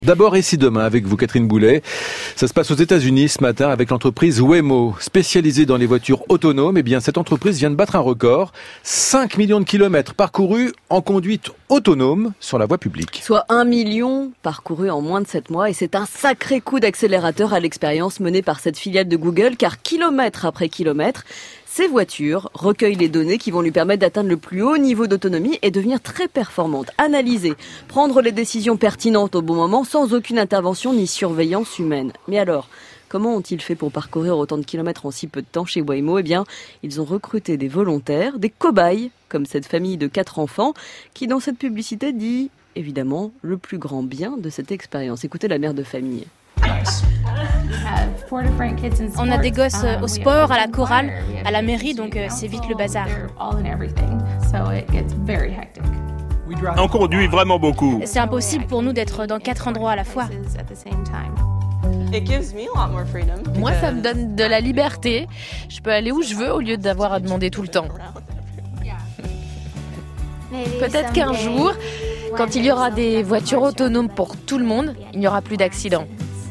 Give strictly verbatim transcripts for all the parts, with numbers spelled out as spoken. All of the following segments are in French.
D'abord, ici demain, avec vous, Catherine Boulet. Ça se passe aux États-Unis ce matin avec l'entreprise Waymo, spécialisée dans les voitures autonomes. Eh bien, cette entreprise vient de battre un record. cinq millions de kilomètres parcourus en conduite autonome sur la voie publique. Soit un million parcourus en moins de sept mois. Et c'est un sacré coup d'accélérateur à l'expérience menée par cette filiale de Google, car kilomètre après kilomètre, ces voitures recueillent les données qui vont lui permettre d'atteindre le plus haut niveau d'autonomie et devenir très performantes. Analyser, prendre les décisions pertinentes au bon moment sans aucune intervention ni surveillance humaine. Mais alors, comment ont-ils fait pour parcourir autant de kilomètres en si peu de temps chez Waymo ? Eh bien, ils ont recruté des volontaires, des cobayes, comme cette famille de quatre enfants, qui dans cette publicité dit, évidemment, le plus grand bien de cette expérience. Écoutez la mère de famille. On a des gosses au sport, à la chorale, à la mairie, donc c'est vite le bazar. On conduit vraiment beaucoup. C'est impossible pour nous d'être dans quatre endroits à la fois. Moi, ça me donne de la liberté. Je peux aller où je veux au lieu d'avoir à demander tout le temps. Peut-être qu'un jour, quand il y aura des voitures autonomes pour tout le monde, il n'y aura plus d'accidents.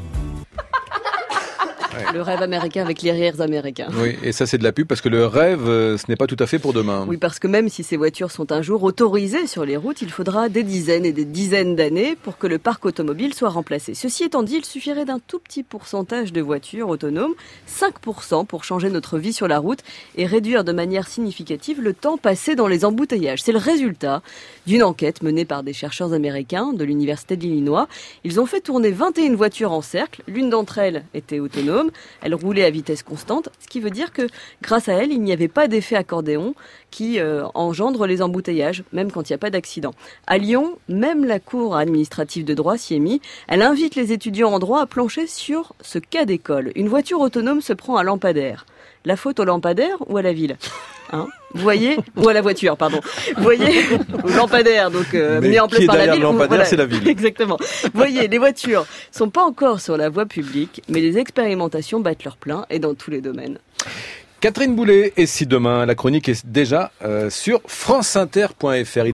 Le rêve américain avec les rires américains. Oui, et ça c'est de la pub parce que le rêve, euh, ce n'est pas tout à fait pour demain. Oui, parce que même si ces voitures sont un jour autorisées sur les routes, il faudra des dizaines et des dizaines d'années pour que le parc automobile soit remplacé. Ceci étant dit, il suffirait d'un tout petit pourcentage de voitures autonomes, cinq pour cent, pour changer notre vie sur la route et réduire de manière significative le temps passé dans les embouteillages. C'est le résultat d'une enquête menée par des chercheurs américains de l'Université de l'Illinois. Ils ont fait tourner vingt et une voitures en cercle. L'une d'entre elles était autonome. Elle roulait à vitesse constante, ce qui veut dire que grâce à elle, il n'y avait pas d'effet accordéon qui euh, engendre les embouteillages, même quand il n'y a pas d'accident. À Lyon, même la Cour administrative de droit s'y est mise. Elle invite les étudiants en droit à plancher sur ce cas d'école. Une voiture autonome se prend à lampadaire. La faute au lampadaire ou à la ville ? Hein, vous voyez, ou à la voiture, pardon. Vous voyez, au lampadaire, donc euh, mis en place par la ville. Le lampadaire, voilà, c'est la ville. Exactement. Vous voyez, les voitures sont pas encore sur la voie publique, mais les expérimentations battent leur plein et dans tous les domaines. Catherine Boulet, et si demain, la chronique est déjà euh, sur franceinter point f r.